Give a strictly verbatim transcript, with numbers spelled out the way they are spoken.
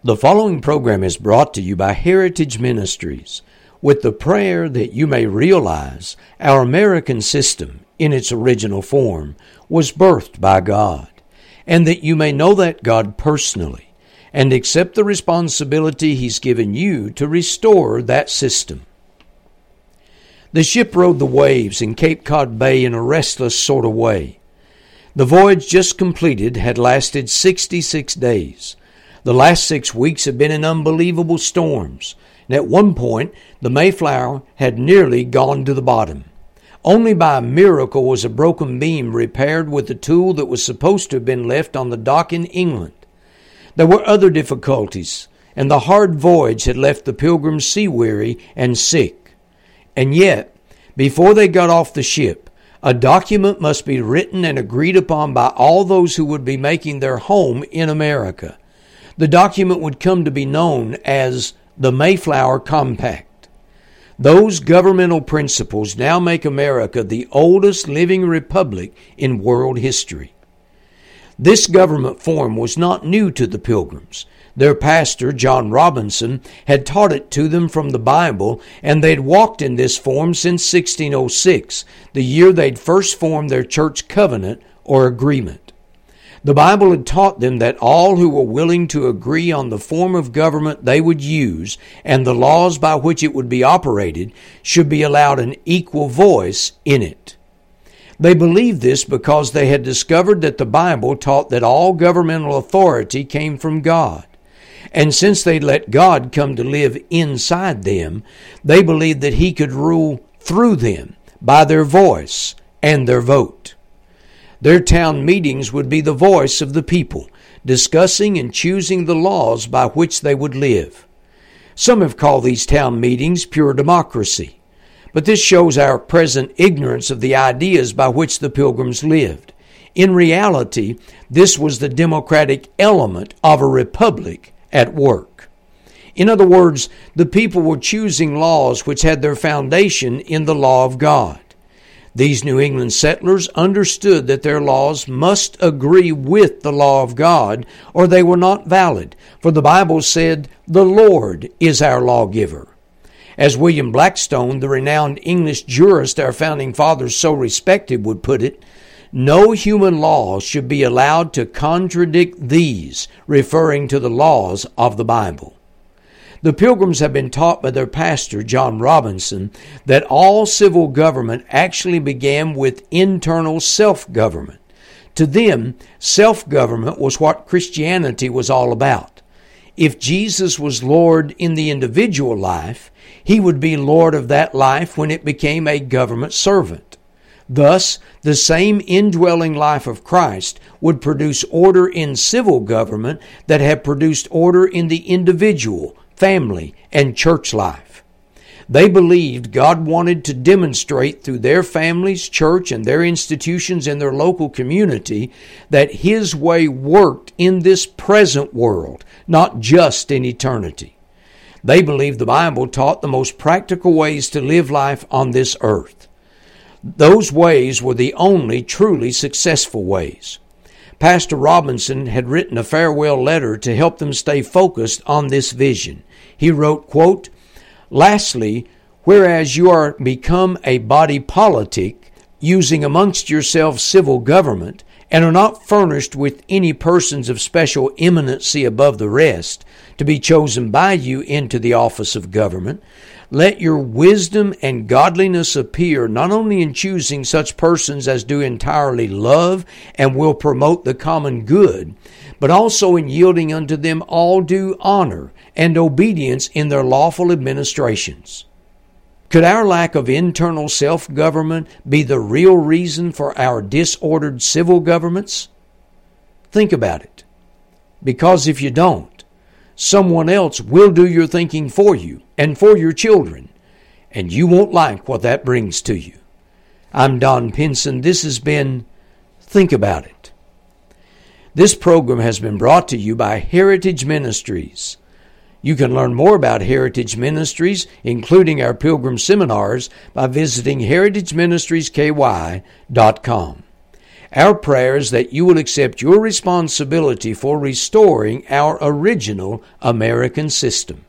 The following program is brought to you by Heritage Ministries with the prayer that you may realize our American system in its original form was birthed by God, and that you may know that God personally and accept the responsibility He's given you to restore that system. The ship rode the waves in Cape Cod Bay in a restless sort of way. The voyage just completed had lasted sixty-six days. The last six weeks had been in unbelievable storms, and at one point the Mayflower had nearly gone to the bottom. Only by a miracle was a broken beam repaired with a tool that was supposed to have been left on the dock in England. There were other difficulties, and the hard voyage had left the Pilgrims sea-weary and sick. And yet, before they got off the ship, a document must be written and agreed upon by all those who would be making their home in America. The document would come to be known as the Mayflower Compact. Those governmental principles now make America the oldest living republic in world history. This government form was not new to the Pilgrims. Their pastor, John Robinson, had taught it to them from the Bible, and they'd walked in this form since sixteen oh six, the year they'd first formed their church covenant or agreement. The Bible had taught them that all who were willing to agree on the form of government they would use and the laws by which it would be operated should be allowed an equal voice in it. They believed this because they had discovered that the Bible taught that all governmental authority came from God. And since they let God come to live inside them, they believed that He could rule through them by their voice and their vote. Their town meetings would be the voice of the people, discussing and choosing the laws by which they would live. Some have called these town meetings pure democracy, but this shows our present ignorance of the ideas by which the Pilgrims lived. In reality, this was the democratic element of a republic at work. In other words, the people were choosing laws which had their foundation in the law of God. These New England settlers understood that their laws must agree with the law of God, or they were not valid, for the Bible said, "The Lord is our lawgiver." As William Blackstone, the renowned English jurist our founding fathers so respected, would put it, "No human law should be allowed to contradict these," referring to the laws of the Bible. The Pilgrims have been taught by their pastor, John Robinson, that all civil government actually began with internal self-government. To them, self-government was what Christianity was all about. If Jesus was Lord in the individual life, He would be Lord of that life when it became a government servant. Thus, the same indwelling life of Christ would produce order in civil government that had produced order in the individual, family, and church life. They believed God wanted to demonstrate through their families, church, and their institutions in their local community that His way worked in this present world, not just in eternity. They believed the Bible taught the most practical ways to live life on this earth. Those ways were the only truly successful ways. Pastor Robinson had written a farewell letter to help them stay focused on this vision. He wrote, quote, "Lastly, whereas you are become a body politic, using amongst yourselves civil government, and are not furnished with any persons of special eminency above the rest, to be chosen by you into the office of government, let your wisdom and godliness appear not only in choosing such persons as do entirely love and will promote the common good, but also in yielding unto them all due honor and obedience in their lawful administrations." Could our lack of internal self-government be the real reason for our disordered civil governments? Think about it. Because if you don't, someone else will do your thinking for you and for your children, and you won't like what that brings to you. I'm Don Pinson. This has been Think About It. This program has been brought to you by Heritage Ministries. You can learn more about Heritage Ministries, including our Pilgrim Seminars, by visiting heritage ministries k y dot com. Our prayer is that you will accept your responsibility for restoring our original American system.